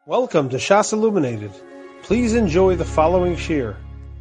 Welcome to Shas Illuminated. Please enjoy the following shir.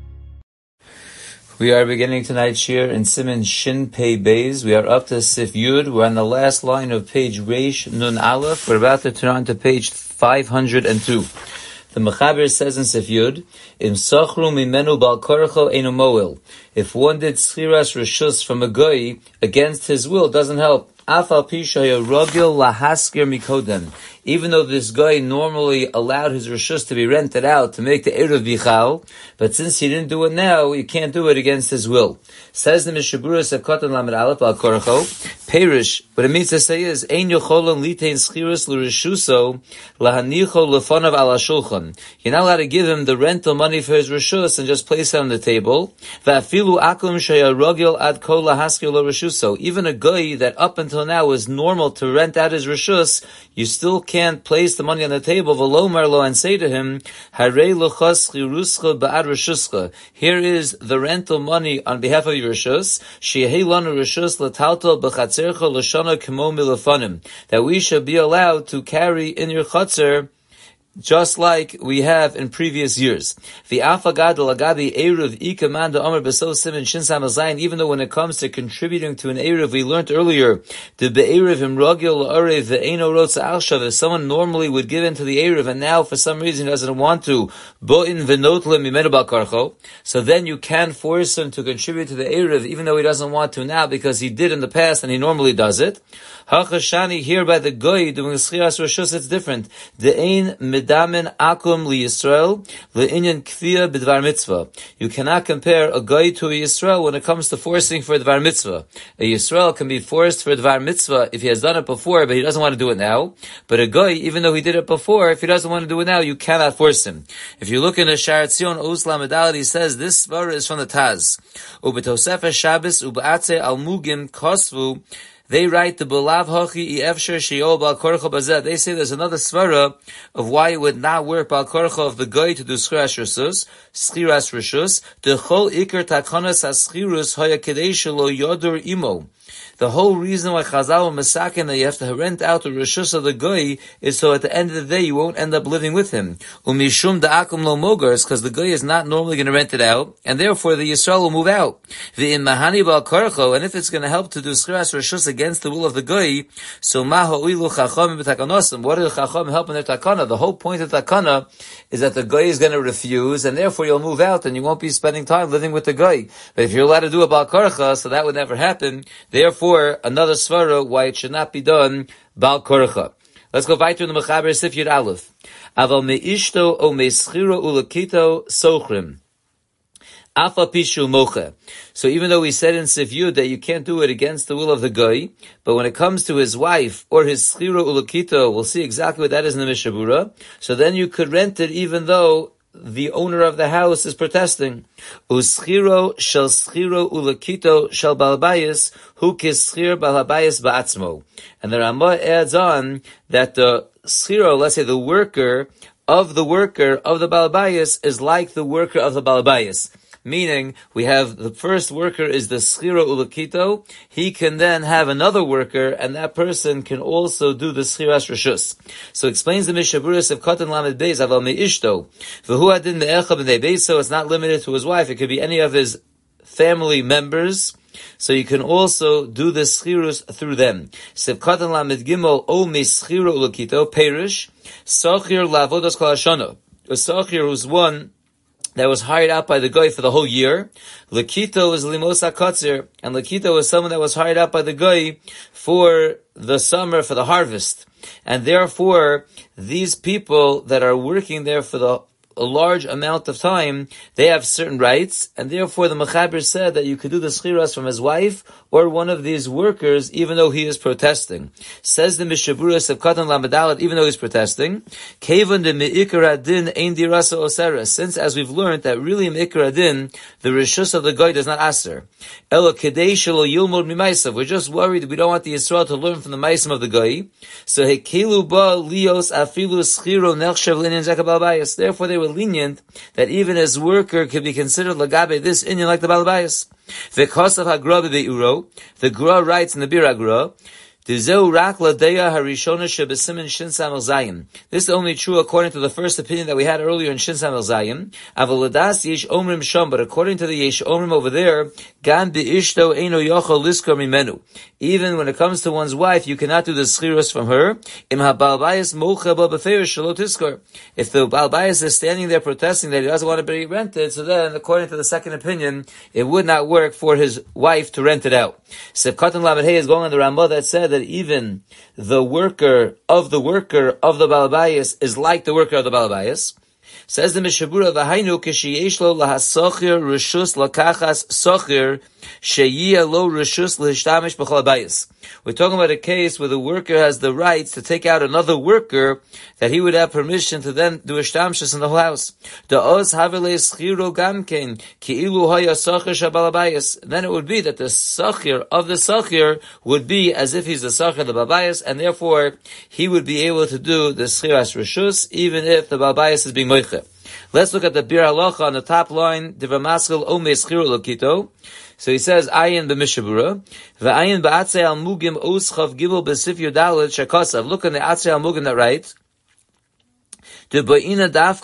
We are beginning tonight's shir in Siman Shin Pei Beis. We are up to Sif Yud. We're on the last line of page Reish Nun Aleph. We're about to turn on to page 502. The Mechaber says in Sif Yud, Im Sochru Mimenu Bal Korcho Einu Moil. If one did Schiras Reshus from a goy against his will, doesn't help. Afal Pishaya Rogil Lahaskir Mikodem. Even though this guy normally allowed his reshus to be rented out to make the Eruv Bichal, but since he didn't do it now, you can't do it against his will. Says the Mishaburas of Kotan Lamed Aleph Al Korcho, Perish, what it means to say is, Ein Yocholam Litein Schiras L'Reshuso Lahanicho Lefonav Ala Shulchan. You're not allowed to give him the rental money for his reshus and just place it on the table. Va'afilu Akum Shaya Rogil Ad Kol Lahaskir L'Reshuso. Even a guy that up until now was normal to rent out his reshus, you still can't place the money on the table, v'lo marlo, and say to him, Harei luchas chiruscha ba'ad reshuscha. Here is the rental money on behalf of your reshus. She'ehei lanu reshus l'taltal b'chatzercha l'shana k'mo milafanim. That we should be allowed to carry in your chatzer just like we have in previous years. Even though when it comes to contributing to an Eruv, we learned earlier, if someone normally would give in to the Eruv and now for some reason doesn't want to, so then you can force him to contribute to the Eruv even though he doesn't want to now because he did in the past and he normally does it. Here by the Goy doing the Schiras Reshus, it's different. Medamen akum li Yisrael le'inyan kfiyah b'dvar mitzvah. You cannot compare a guy to a Yisrael when it comes to forcing for dvar mitzvah. A Yisrael can be forced for dvar mitzvah if he has done it before, but he doesn't want to do it now. But a guy, even though he did it before, if he doesn't want to do it now, you cannot force him. If you look in the Sha'ar Tzion Oz Lamed, he says this svara is from the Taz. Ubetosefes Shabbos ubeatze almugim kosvu. They write the Belav Hachi Efsher Sheol Bal Korcho Bazeh. They say there's another svara of why it would not work Bal Korcho of the guy to do Schiras Reshus, the Chol Iker Takonas Aschirus Haya Kadesh Lo Yodur Imo. The whole reason why Chazal and Masakin that you have to rent out the Reshus of the guy is so at the end of the day you won't end up living with him. Umishum da'akum lo mogars, because the guy is not normally going to rent it out, and therefore the Yisrael will move out. V'im mahani bal korcho, and if it's going to help to do Schiras Reshus against the will of the guy, so ma ho'ilu chacham b'takanosim. What are the chacham helping their takana? The whole point of takana is that the guy is going to refuse, and therefore you'll move out, and you won't be spending time living with the guy. But if you're allowed to do a bal korcha, so that would never happen. Therefore, another svara why it should not be done bal korcha. Let's go weiter in the Mechaber Sif Yud Aleph. Aval meishto o meschiro ulakito sochrim. Afa pishu moche. So even though we said in Sif Yud that you can't do it against the will of the guy, but when it comes to his wife or his schiro ulakito, we'll see exactly what that is in the Mishabura. So then you could rent it even though the owner of the house is protesting. Uschiro shel schiro ulakito shel balbayis hu kischir balbayis ba'atzmo. And the Ramah adds on that the schiro, let's say the worker of the balbayis is like the worker of the balbayis. Meaning, we have the first worker is the schira ulakito. He can then have another worker, and that person can also do the schiras reshus. So explains the Mishaburas of Kotan Lamed Beis Aval Meishto V'hu Adin Me'echa B'nei Beis. So it's not limited to his wife; it could be any of his family members. So you can also do the schirus through them. Sev Kotan Lamed Gimel O Meschira Ulakito Perish Sochir Lavodos Kol Hashana. A sochir was one that was hired out by the guy for the whole year. Lakito was limosa katzir, and Lakito was someone that was hired out by the guy for the summer, for the harvest. And therefore, these people that are working there for a large amount of time, they have certain rights, and therefore the Mechaber said that you could do the schiras from his wife or one of these workers, even though he is protesting. Says the Mishaburas of Katan Lamadalat, even though he's protesting, Kevon de Me'ikar Adin Ein Dirasa Osera, since as we've learned that really Me'ikar Adin, the Rishus of the guy does not aser. Elo Kedei Shelo Yilmod Mimaisav, we're just worried we don't want the Yisrael to learn from the Maisim of the guy. So Hekelu Ba Lios Afilu Schiro Nechshav Linin Zakabal Bayas, therefore they were lenient that even his worker could be considered lagabe this Indian like the Balbayas. The Gra writes in the Bir Agra, This is only true according to the first opinion that we had earlier in Shin Samel Zayim. But according to the Yesh Omrim over there, even when it comes to one's wife, you cannot do the schirus from her. If the Baal Bayis is standing there protesting that he doesn't want to be rented, so then according to the second opinion, it would not work for his wife to rent it out. Sef Katan Lamed Hey is going on the Ramah that said that even the worker of the Baal Bayis is like the worker of the Baal Bayis. Says the Mishabura, V'hainu kishiyesh lo lahasochir reshus lakachas sochir sheyiyah lo reshus lehishtamesh b'chol habayis. We're talking about a case where the worker has the rights to take out another worker that he would have permission to then do a shtamshus in the whole house. Da'oz havele schiro gamkein ki'ilu haya sochir shabal habayis. Then it would be that the sochir of the sochir would be as if he's the sochir of the babayis, and therefore he would be able to do the schiras reshus even if the babayis is being moiche. Let's look at the Bir Halacha on the top line. Divrei Maskil Omei Schiru Lokito. So he says, Ayin b'Mishabura, v'ayin b'atzei al mugim oschav gibel b'sif yudalet shakasav. Look on the atzei al mugim that writes, this worker that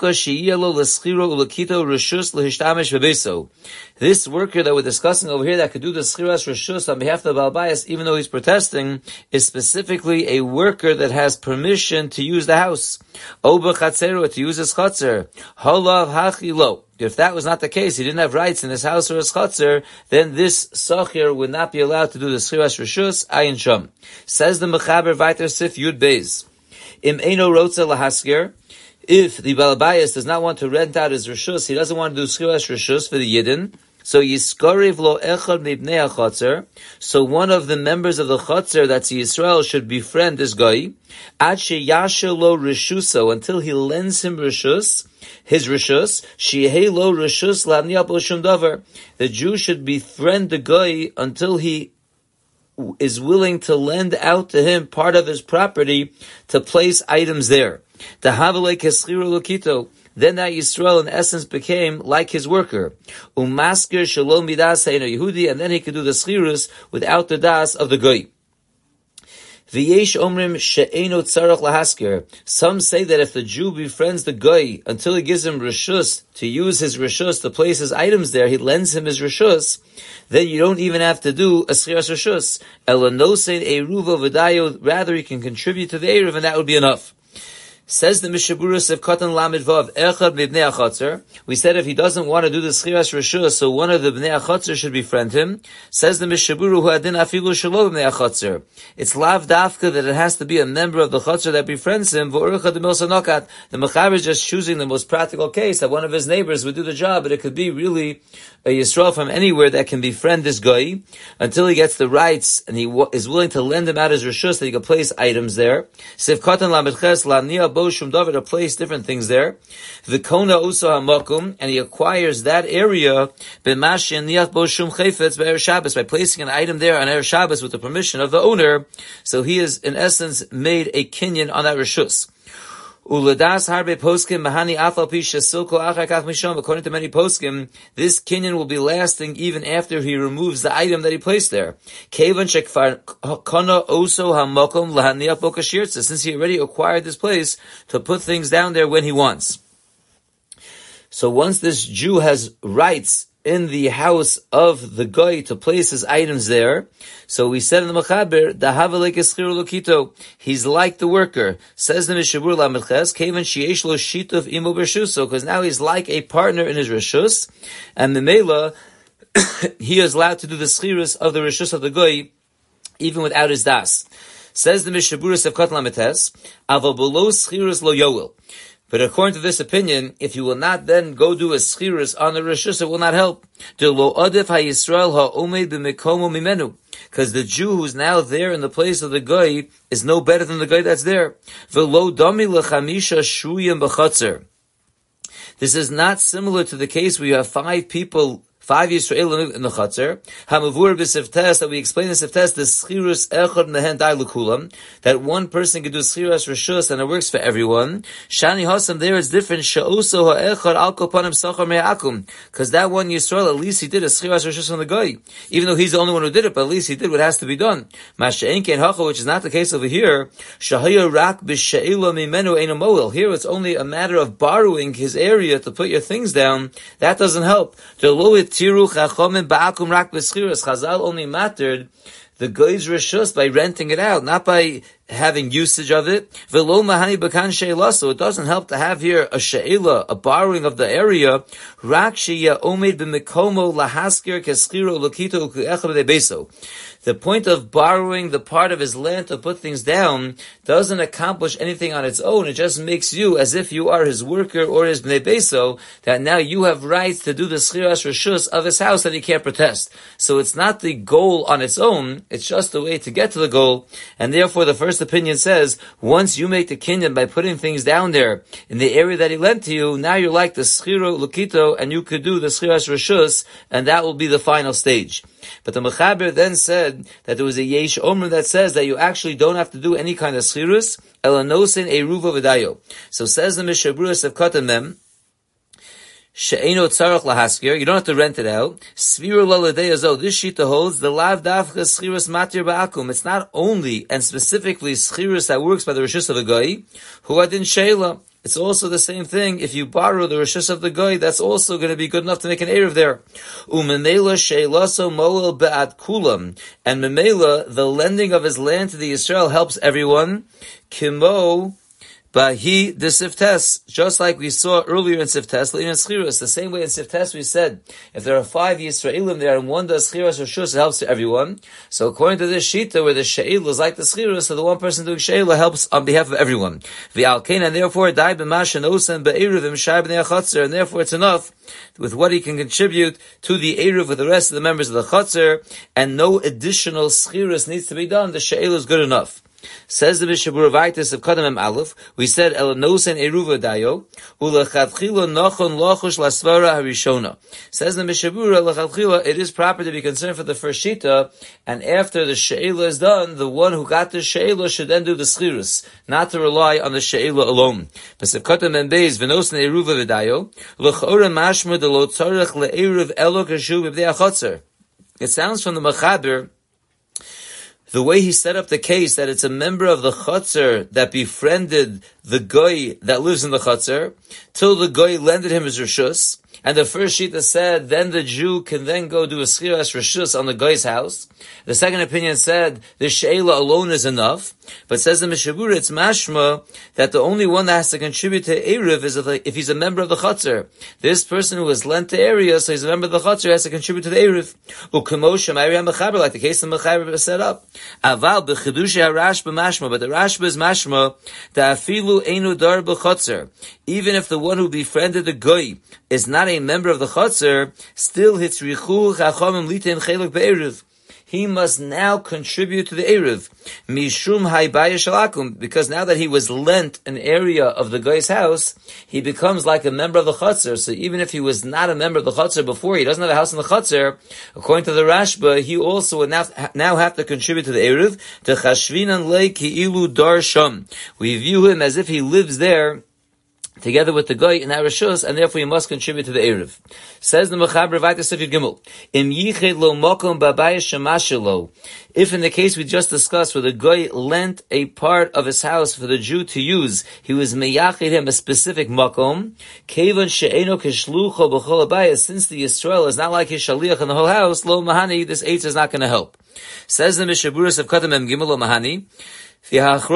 we're discussing over here that could do the schiras reshus on behalf of the Baal Bayis, even though he's protesting, is specifically a worker that has permission to use the house. To use his chatzer. Holav hachi lo. If that was not the case, he didn't have rights in his house or his chatzer, then this sochir would not be allowed to do the schiras reshus. Ayin sham. Says the Mechaber Vayter Sif Yud Beis. Im eino rotza lahaskir. If the Baal Bayis does not want to rent out his reshus, he doesn't want to do schiras reshus for the Yidden, so yiskariv lo echad mibnei hachatzer, so one of the members of the chatzer, that's Yisrael, should befriend this guy, ad sheyasher lo reshuso, until he lends him reshus, his reshus, shehei lo reshus lamniah bo shum davar. The Jew should befriend the guy until he is willing to lend out to him part of his property to place items there. The Havelei Keschiru Lokito. Then that Yisrael in essence became like his worker. Umaskir Shalom Midas Heino Yehudi, and then he could do the schirus without the das of the goy. V'yesh omrim she'eno tzarach lahaskir. Some say that if the Jew befriends the goy until he gives him reshus to use his reshus to place his items there, he lends him his reshus, then you don't even have to do a schiras reshus. Elanosein eruva v'dayo, rather he can contribute to the eruv, and that would be enough. Says the Mishaburus of Katan Lamed Vav, Echad Mibnei HaChatzer. We said if he doesn't want to do the Schiras Reshus, so one of the Bnei HaChatzer should befriend him. Says the Mishaburu, Hu Adin Afilu Shalom Bnei HaChatzer. It's Lav Dafka that it has to be a member of the Chatzer that befriends him. V'Urucha de Milsa Nokat. The Mechaber is just choosing the most practical case that one of his neighbors would do the job, but it could be really a Yisrael from anywhere that can befriend this guy until he gets the rights and he is willing to lend him out his Reshus that he can place items there. Siv Katan Lamed Ches La'Nia Shum David to place different things there. V'kona uso hamakum, and he acquires that area b'mashin niach bo shum chayfetz b'erev Shabbos, by placing an item there on erev Shabbos with the permission of the owner. So he is in essence made a kinyan on that reshus. Uledas harbe poskim mahani afal pisha silko achakach misham. According to many poskim, this kinyan will be lasting even after he removes the item that he placed there. Kevan shekfar kana oso hamakom lahaniach bo kashirtza, since he already acquired this place to put things down there when he wants. So once this Jew has rights in the house of the guy to place his items there, so we said in the Mechaber, the Havelei Keschiru Lokito, he's like the worker. Says the Mishabur Lamed Ches, Kevan sheyesh lo shituf imo b'reshuso, because now he's like a partner in his reshus, and the Mela, he is allowed to do the schirus of the reshus of the guy, even without his das. Says the Mishabur Sefkat Lamed Ches, Aval below schirus lo yoel. But according to this opinion, if you will not then go do a schirus on the reshus, it will not help. Because the Jew who's now there in the place of the guy is no better than the guy that's there. This is not similar to the case where you have 5 5 Yisraelim in the Chatzar. Hamavur b'Siftes, that we explain in Siftes, the Schirus Echad Mehen Dai L'Kulam, that one person can do Schirus Rishus and it works for everyone. Shani Hasam, there it's different. Sha'oso ha'echad al kol panim sachar me'akum. Because that one Yisrael, at least he did a Schirus Rishus on the guy. Even though he's the only one who did it, but at least he did what has to be done. Masha'en Kein Hacha, which is not the case over here. Shahaya Rak b'She'ila Mimenu Ein Moel. Here it's only a matter of borrowing his area to put your things down. That doesn't help. Chazal only mattered the guy's reshus by renting it out, not by having usage of it. V'lo mahani b'kan she'ila, so it doesn't help to have here a she'ila, a borrowing of the area. Rak she'ya omed b'mikomo lahaskir keschiro lokito u'ku'echa b'debeso. The point of borrowing the part of his land to put things down doesn't accomplish anything on its own. It just makes you as if you are his worker or his bnei beso, that now you have rights to do the schiras reshus of his house that he can't protest. So it's not the goal on its own, it's just a way to get to the goal, and therefore the first opinion says, once you make the kinyan by putting things down there in the area that he lent to you, now you're like the schiro lukito, and you could do the schiras reshus, and that will be the final stage. But the Mechaber then said that there was a Yesh Omer that says that you actually don't have to do any kind of schirus, elanosin eruva v'dayo. So says the Mishaburas of Katamem, she'eno tzarach lahaskir, you don't have to rent it out. Sviru laladeyazo, this shita holds the lav davcha schirus matir ba'akum. It's not only and specifically schirus that works by the reshus of a goy, who adin sheila. It's also the same thing. If you borrow the reshus of the guy, that's also going to be good enough to make an eruv there. Umemela sheilaso moel be'ad kulam, and memela, the lending of his land to the Yisrael helps everyone. Kimo Bahi the Siftes, just like we saw earlier in Siftes, in Schirus, the same way in Siftes we said, if there are 5 Yisraelim there and one does Schirus or Shus, it helps to everyone. So according to this Shita, where the She'ila is like the Schirus, so the one person doing She'ila helps on behalf of everyone. V'alkein, and therefore, Dai b'mash and osen be'eruv v'mshai b'nei ha'chatzer, and therefore it's enough with what he can contribute to the eruv with the rest of the members of the Chatzer, and no additional Schirus needs to be done. The She'ila is good enough. Says the Mishabura Vaitis of Kadamim Aleph, we said Elanosen Eruva Dayo, Ulachatchila Nochon Lochush Lasvara Harishona. Says the Mishabura, Lachatchila, it is proper to be concerned for the first Shita, and after the She'ila is done, the one who got the She'ila should then do the Schirus, not to rely on the She'ila alone. Pesef Kadamim Beis, Venosen Eruva Dayo, Lachora Mashma de Lo Tzarech Le'eruv Elo Kashu B'bdei HaChatzer. It sounds from the Mechaber, the way he set up the case, that it's a member of the Chatzar that befriended the goy that lives in the Chatzar, till the goy lended him his reshus, and the first shita said, then the Jew can then go do a schiras reshus on the goy's house. The second opinion said, the she'ela alone is enough, but says the Mishabura, it's mashma, that the only one that has to contribute to Eruv is if he's a member of the Chatzar. This person who has lent the area, so he's a member of the Chatzar, has to contribute to the Eruv. U'kamosha ma'iriyah mechaber, like the case of Mechaber was set up. Aval b'chidushi ha'rashba mashma, but the Rashba is mashma, da'afilu einu dar b'chatzar. Even if the one who befriended the goy is not a member of the Chatzar, still hitzrichu chachamim litin cheluk be'eruv. He must now contribute to the Eruv. Mishum haibaya shalakum, because now that he was lent an area of the guy's house, he becomes like a member of the Chatzar. So even if he was not a member of the Chatzar before, he doesn't have a house in the Chatzar, according to the Rashba, he also would now have to contribute to the Eruv. To chashvinan le ki'ilu dar sham. We view him as if he lives there, together with the guy in Arashus, and therefore he must contribute to the Eruv. Says the Mechaber Vaitis of Gimel, Im yiched lo mokom babaya shemashelo. If in the case we just discussed, where the guy lent a part of his house for the Jew to use, he was meyached him a specific makom, kevan she'eno keshlucho b'chol abaya, since the Yisrael is not like his shaliach in the whole house, lo mahani, this eitz is not going to help. Says the Mishaburas of Kadamim Gimel lo mahani, the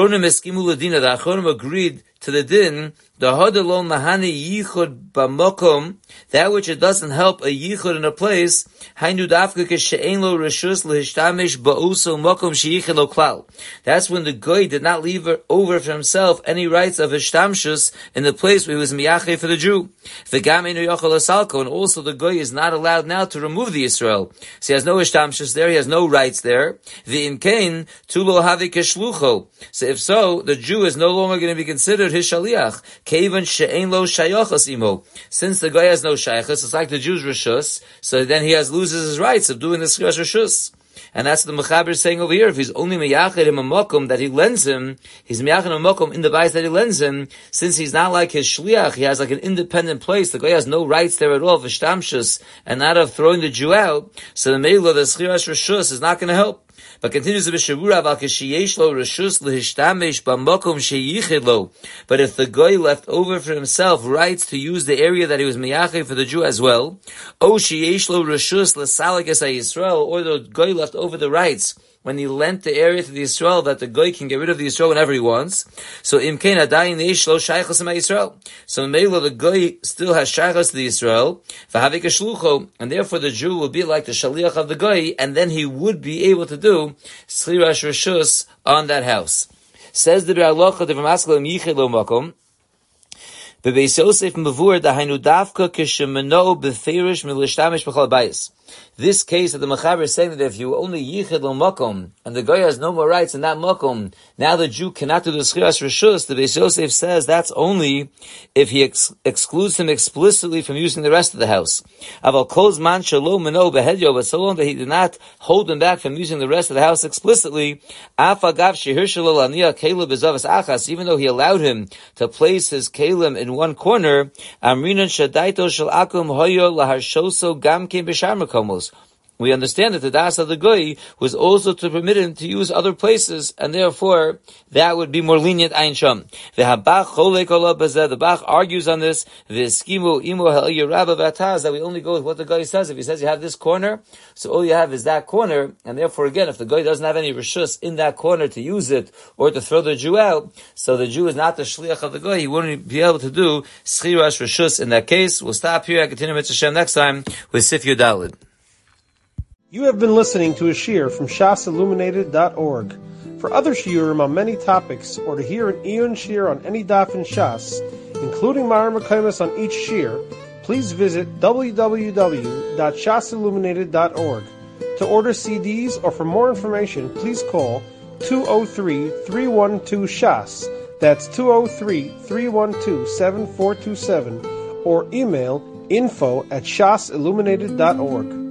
Achronim agreed to the din, the hodelo mahani yichud b'mokom, that which it doesn't help a yichud in a place, hainu dafka keshe'en lo reshus lehishtamesh ba'uso mokom sheyichud lo klal. That's when the goy did not leave over for himself any rights of hishtamshus in the place where he was miyache for the Jew. V'gam einu yochel asalko, and also the goy is not allowed now to remove the Yisrael. So he has no hishtamshus there, he has no rights there. V'imkein tu lo havi keshlucho. So if so, the Jew is no longer going to be considered his shaliach. Kevan she'ein lo shayachas imo. Since the guy has no shayachas, it's like the Jew's reshus, so then he loses his rights of doing the schiras reshus. And that's what the Mechaber is saying over here. If he's only miyachid him a makom that he lends him, he's miyachid him a makom in the bayis that he lends him, since he's not like his shliach, he has like an independent place, the guy has no rights there at all, v'shtamshus, and not of throwing the Jew out, so the meila, the schiras reshus, is not going to help. But continues the B'Shavura about Kishiyesh lo Reshus lehishtamesh b'makom sheyichid lo. But if the guy left over for himself rights to use the area that he was miyachid for the Jew as well, o sheyesh lo Reshus lesalagas Yisrael, or the guy left over the rights when he lent the area to the Yisrael that the guy can get rid of the Yisrael whenever he wants. So imkein adayin eish lo shaychus ma Yisrael. So meila the guy still has shaychus to the Yisrael, v'havik shlucho, and therefore the Jew will be like the shaliach of the guy, and then he would be able to do schiras reshus on that house. Says the Be'alocha the V'maskelim yichid lo makom. Bebeis Yosef mavur dahainu davka kishemeno beferish milishtamesh b'chol bayis. This case that the Mechaber is saying that if you only yichid lo makom and the guy has no more rights in that makom, now the Jew cannot do the schiras reshus. The Beis Yosef says that's only if he excludes him explicitly from using the rest of the house. Aval kol zman shelo meno behedyo, but so long that he did not hold him back from using the rest of the house explicitly, af agav shehir shelo laniya kelim bezavas achas, even though he allowed him to place his kelim in one corner, amrinan shadaito shel akum hoyo laharshoso gamkin b'shar makomos. We understand that the das of the goy was also to permit him to use other places, and therefore that would be more lenient. Ein sham. The Bach argues on this. That we only go with what the guy says. If he says you have this corner, so all you have is that corner, and therefore again, if the guy doesn't have any reshus in that corner to use it or to throw the Jew out, so the Jew is not the shliach of the guy. He wouldn't be able to do schiras reshus in that case. We'll stop here. I continue with Hashem next time with Sif Yudalid. You have been listening to a shiur from shasilluminated.org. For other shiurim on many topics, or to hear an Iyun shiur on any daf in Shas, including Ma'ar Mekaymas on each shiur, please visit www.shasilluminated.org. To order CDs or for more information, please call 203-312-SHAS. That's 203-312-7427, or email info@shasilluminated.org.